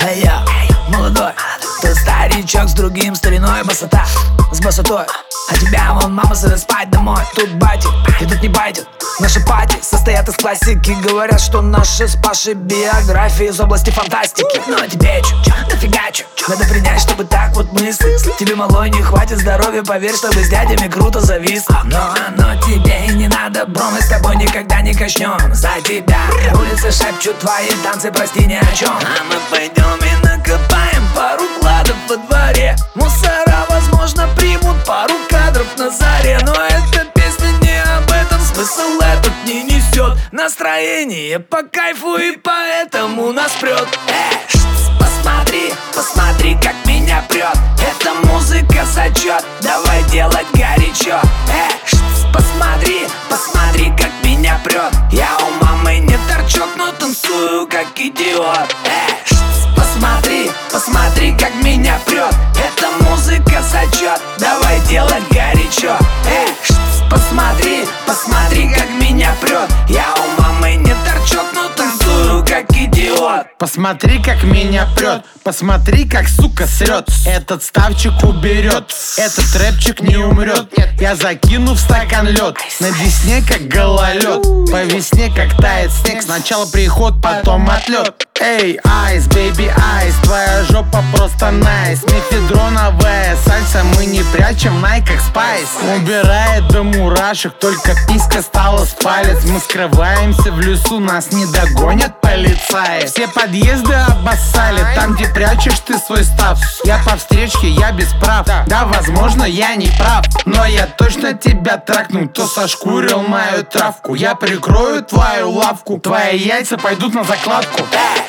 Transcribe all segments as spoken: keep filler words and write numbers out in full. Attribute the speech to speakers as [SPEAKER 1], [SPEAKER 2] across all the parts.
[SPEAKER 1] Эй, я, молодой, ты старичок с другим стариной, басота с басотой. А тебя вон мама зовет спать домой. Тут бати, и тут не байтят. Наши пати состоят из классики. Говорят, что наши с Пашей биографии из области фантастики. Но тебе чё, чё, дофига чё, чё надо принять, чтобы так вот мыслить. Тебе, малой, не хватит здоровья, поверь, чтобы с дядями круто завис. Но оно тебе и не надо, бро, мы с тобой никогда не качнем. За тебя улицы шепчут твои танцы, прости, ни о чем. А мы пойдем и накопаем пару кладов во дворе. Мусора, возможно, примут пару кадров на заре. Но эта песня не об этом, смысл этот не несет. Настроение по кайфу, и поэтому нас прет. Эй, посмотри, посмотри, как меня прет. Эта музыка зачет, давай делать горячо. Эй, посмотри, посмотри, как меня прет. Я у мамы не торчок, но танцую как идиот. Эй, посмотри, посмотри, как меня прет. Эта музыка зачет, давай делать горячо. Эй, посмотри, посмотри, как меня прет. Я у мамы не торчок, но танцую как идиот.
[SPEAKER 2] Посмотри, как меня прет, посмотри, как сука срет. Этот ставчик уберет, этот рэпчик не умрет. Я закину в стакан лед, на десне как гололед. По весне как тает снег, сначала приход, потом отлет. Эй, айс, бэйби, айс, твоя жопа просто найс. Мефедроновая сальса, мы не прячем в найках спайс. Убирает до мурашек, только писька стала с палец. Мы скрываемся в лесу, нас не догонят полицаи. Все подъезды обоссали, там где прячешь ты свой став. Я по встречке, я без прав. Да, возможно, я не прав, но я точно тебя тракну. Кто сошкурил мою травку, я прикрою твою лавку. Твои яйца пойдут на закладку.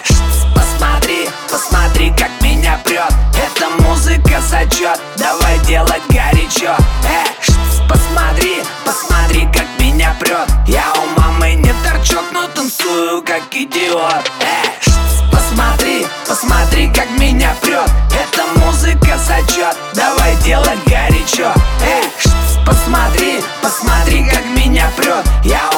[SPEAKER 1] Посмотри, посмотри, как меня прет. Эта музыка зачет, давай делать горячо. Эй, посмотри, посмотри, как меня прет. Я у мамы не торчок, но танцую как идиот. Эй, посмотри, посмотри, как меня прет. Эта музыка зачет, давай делать горячо. Эй, посмотри, посмотри, как меня прет. Я